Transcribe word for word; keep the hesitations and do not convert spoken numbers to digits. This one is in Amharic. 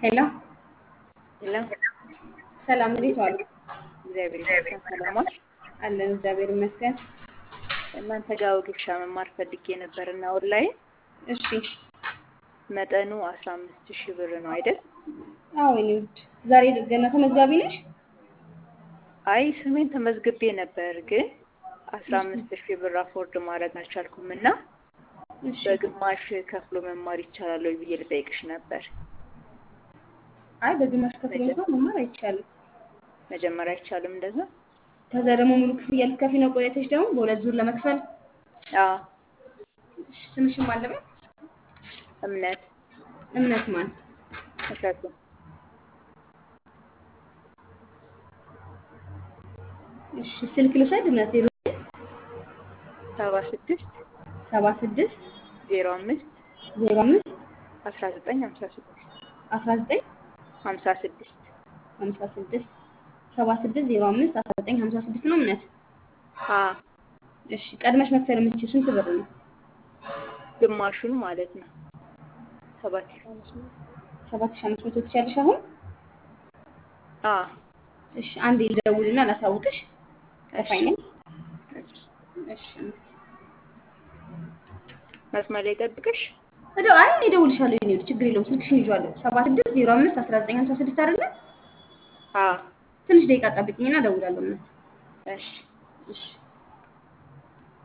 ሄሎ የለም ሰላም፣ እንዴት ዋሉ? እግዚአብሔር ይመስገን ሰላም ዋልሽ። አለን እግዚአብሔር ይመስገን። እናንተ ጋር ወጌሻ መማር ፈልጌ ነበርና ኦንላይን እሺ። መጠኑ አስራ አምስት ሺህ ብር ነው አይደል? አዎ የኔ ውድ፣ ዛሬ ገና ተመዝጋቢ ነሽ? አይ ስሜን ተመዝግቤ ነበር ግን አስራ እሺ አምስት ሺህ ብር አፎርድ ማድረግ አልቻልኩም እና እሺ። በግማሽ ከፍሎ መማር ይቻላል ወይ ብዬ ልጠይቅሽ ነበር። አይ በግማሽ ከፍሎ መጀ- እንኳን መማር አይቻልም። መጀመሪያ አይቻልም እንደዛ? ከዛ ደግሞ ሙሉ ክፍያ ልትከፊ ነው ቆይተሽ ደግሞ በሁለት ዙር ለመክፈል። አዎ እሺ፣ ስምሽን ማን ልበል? እምነት እምነት ማን? እሸቱ እሺ፣ ስልክ ልውሰድ? እምነት ዜሮ ሰባ ስድስት ሰባ ስድስት ዜሮ አምስት ዜሮ አምስት አስራ ዘጠኝ ሀምሳ ስድስት አስራ ዘጠኝ ሀምሳ ስድስት ሀምሳ ስድስት ሰባ ስድስት ዜሮ አምስት አስራ ዘጠኝ ሀምሳ ስድስት ነው እምነት? አዎ እሺ፣ ቀድመሽ መክፈል የምትችይው ስንት ብር ነው? ግማሹን ማለት ነው ሰባት ሺህ አምስት መቶ ሰባት ሺህ አምስት መቶ ትችያለሽ አሁን? አዎ እሺ፣ አንዴ ልደውልና ላሳውቅሽ። ከፋይ እሺ ነኝ። እሺ እሺ መስመር ላይ ጠብቅሽ። እንደው አይ እኔ እደውልልሻለሁ የኔ ውድ፣ ችግር የለውም። ስልክሽን ይዤዋለሁ። ሰባ ስድስት ዜሮ አምስት አስራ ዘጠኝ ሀምሳ ስድስት አይደለ? አዎ ትንሽ ደቂቃ ጠብቂኝና እደውላለሁ። እምነት እሺ እሺ